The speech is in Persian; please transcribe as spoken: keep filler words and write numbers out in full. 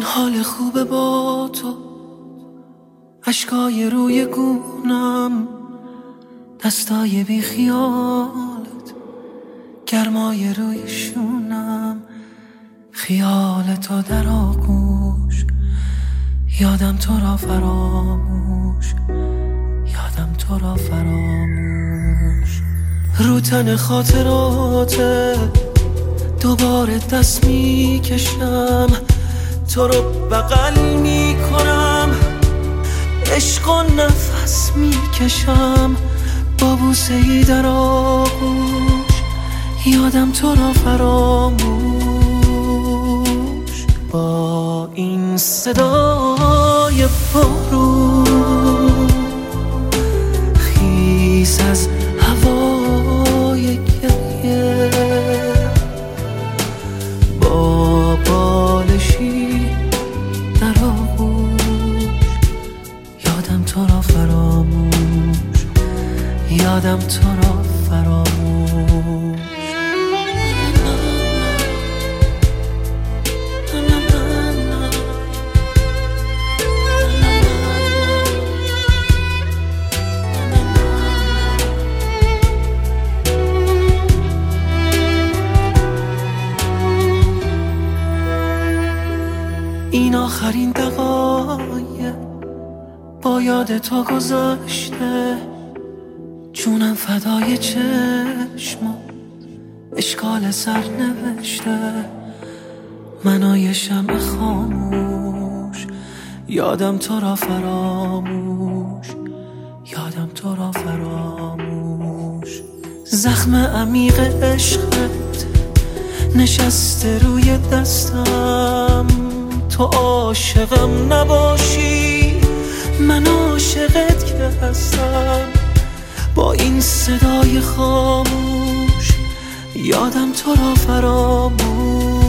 حال خوبه با تو، اشکای روی گونم، دستای بی خیالت، گرمای روی شونم، خیال تو در آغوش، یادم تو را فراموش، یادم تو را فراموش. رو تن خاطراته دوباره دست می کشم، تو رو بغل می کنم، عشق و نفس می کشم، با بوسه ای در آغوش، یادم تو را فراموش. با این صدای بارون خیس از هوای گریه، با بالشی در آغوش، یادم تو را فراموش، یادم تو را فراموش. این آخرین دقایق با یاد تو گذشته، جونم فدای چشمات، اشکال سر نوشته، منای شمع خاموش، یادم تو را فراموش، یادم تو را فراموش. زخم عمیق عشقت نشسته روی دستم، تو عاشقم نباشی من عاشقت که هستم. با این صدای خاموش یادم تو را فراموش،